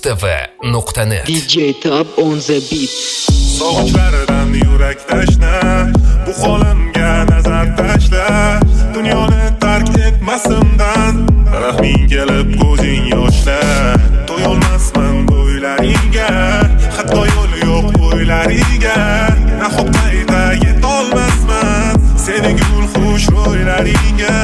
tv.net. DJ Tab on the beat. Sog'ichlaridan yurak tashla, bu holimga nazar tashla. Dunyoni tark etmasimdan rahming kelib ko'zing yoshla. To'yolmasman bo'ylaringga, hatto yo'l yo'q bo'ylariga. Nahot qayta yetolmasman seni gul xush ro'ylaringga.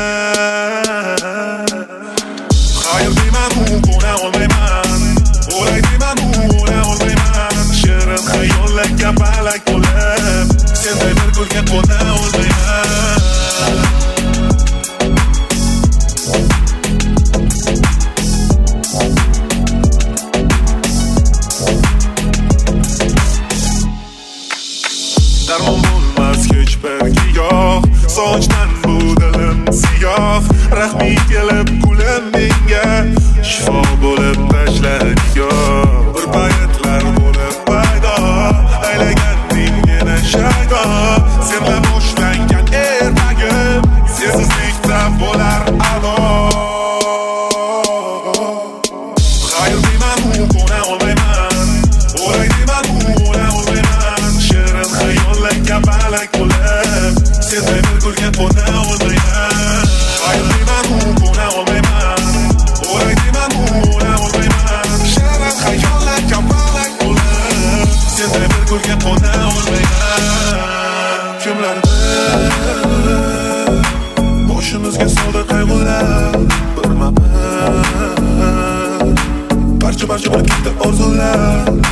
Hayır deyman u qo'na olmayman, o'lay deyman u o'la olmayman. Shirin xayollar kapalak bo'lib, senday bir gulga qo'na olmayman. Darmon bo'lmas hech bir giyoh, sochdan bu dilim siyoh. Rahming kelib kulim menga, shifo bo'lib tashla nigoh. Bir paytlar bo'lib paydo, aylaganding meni shaydo. Senla boshlangan ertagim, sensizlikda bo'lar ado. Hayır deyman u qo'na olmayman, o'lay deyman u o'la olmayman. Shirin xayollar kapalak bo'lib, senday bir gulga qo'na olmayman. Hayır deyman u qo'na olmayman, o'lay deyman u o'la olmayman. Shirin xayollar kapalak bo'lib, senday bir gulga qo'na olmayman. Kimlardir boshimizga soldi qayg'ular, birma-bir barcha bir katta orzular.